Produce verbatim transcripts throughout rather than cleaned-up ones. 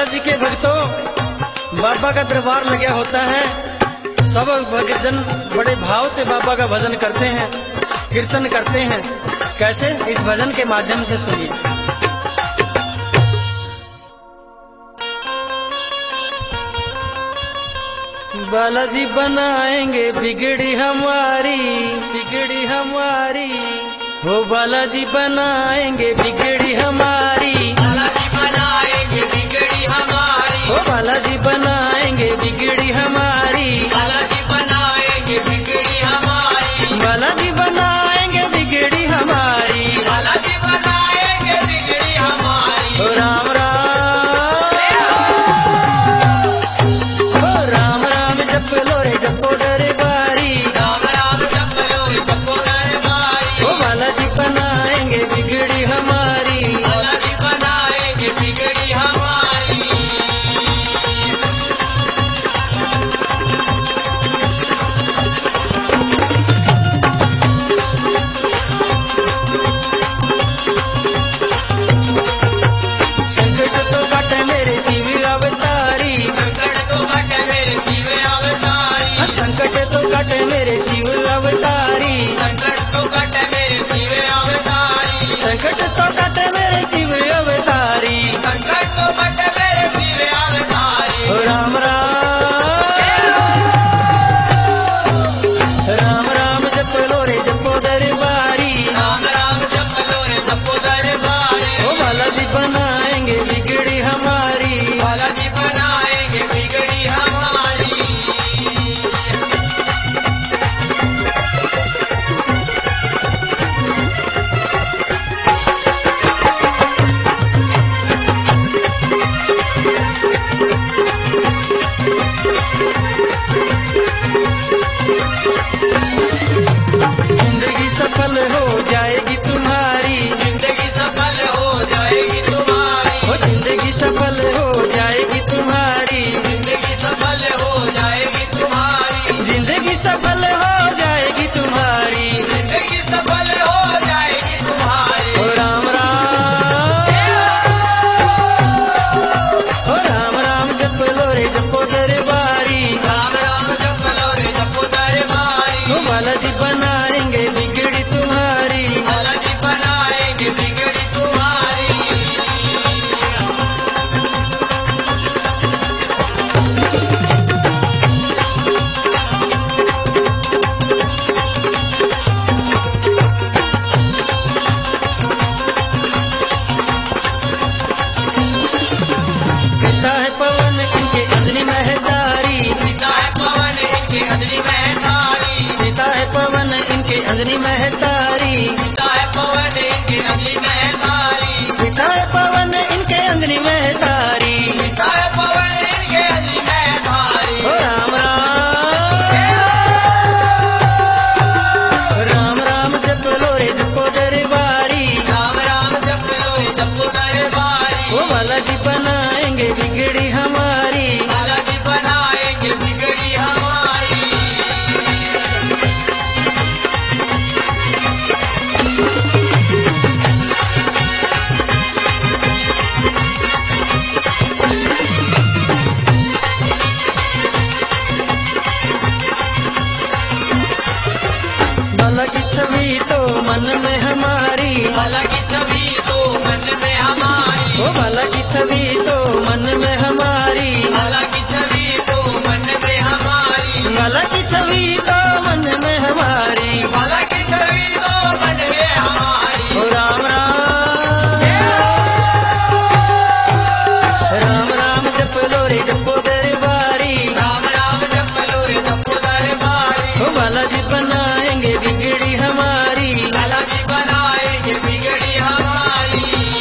बालाजी के भक्तों, बाबा का दरबार लगा होता है। सब भक्तजन बड़े भाव से बाबा का भजन करते हैं, कीर्तन करते हैं। कैसे? इस भजन के माध्यम से सुनिए। बालाजी बनाएंगे बिगड़ी हमारी, बिगड़ी हमारी, हो बालाजी बनाएंगे बिगड़ी हमारी, बालाजी बनाएंगे बिगड़ी हमारी, हो बालाजी बनाएंगे बिगड़ी हमारी, बालाजी बनाएंगे बिगड़ी हमारी, बालाजी बनाएंगे बिगड़ी हमारी, बालाजी बनाएंगे बिगड़ी हमारी। हो राम राम, हो राम राम जप लो रे जपो दरबारी, राम राम जप लो रे जपो दरबारी, हो बालाजी बनाएंगे बिगड़ी हमारी। बालाजी बनाएंगे बिगड़ी हमारी। संकट तो कटे मेरे शिव अवतारी, संकट तो कटे मेरे शिव अवतारी, संकट तो कटे मेरे शिव अवतारी, संकट तो कटे मेरे शिव अवतारी, संकट तो कटे मेरे शिव अवतारी। संकट तो कटे मेरे शिव अवतारी। हो राम राम, राम राम जप लो रे जपो दरबारी, राम राम जप लो रे जपो दरबारी, हो बालाजी बनाएंगे बिगड़ी हमारी। बालाजी बनाएंगे बिगड़ी हमारी। जिंदगी सफल हो जाएगी तुम्हारी, जिंदगी सफल हो जाएगी तुम्हारी, हो जिंदगी सफल हो जाएगी तुम्हारी, जिंदगी सफल हो जाएगी तुम्हारी, जिंदगी सफल हो जाएगी तुम्हारी। जिंदगी सफल हो जाएगी तुम्हारी। हो राम राम, हो राम राम जप लो रे जपो दरबारी, राम राम जप लो रे जपो दरबारी, हो बालाजी बनाएंगे बिगड़ी तुम्हारी। बालाजी बनाएंगे बिगड़ी तुम्हारी। पिता है पवन इनके अंजनी महतारी, पिता है पवन इनके अंजनी महतारी, पिता है पवन इनके अंजनी महतारी, पिता है पवन इनके अंजनी महतारी, पिता है पवन इनके अंजनी महतारी। पिता है पवन इनके अंजनी महतारी। हो राम राम, राम राम जप लो रे जपो दरबारी, राम राम जप लो रे जपो दरबारी, हो बालाजी बनाएंगे बिगड़ी हमारी। बालाजी बनाएंगे बिगड़ी हमारी। बाला की छवि तो मन में हमारी, बाला की छवि तो मन में हमारी, हो बाला की छवि तो मन में हमारी, बाला की छवि तो मन में हमारी, बाला की छवि तो मन में हमारी। बाला की छवि तो मन में हमारी। हो राम राम, राम राम जप लो रे जपो दरबारी, राम राम जप लो रे जपो दरबारी, हो बालाजी बनाएंगे बिगड़ी हमारी। बालाजी बनाएंगे बिगड़ी हमारी।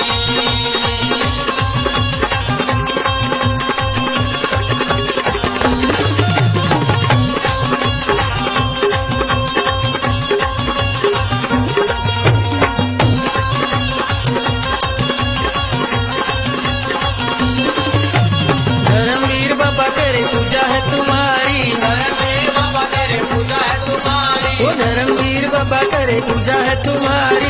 धर्मवीर बाबा करे पूजा है तुम्हारी, धर्मवीर बाबा करे पूजा है तुम्हारी, वो धर्मवीर बाबा करे पूजा है तुम्हारी।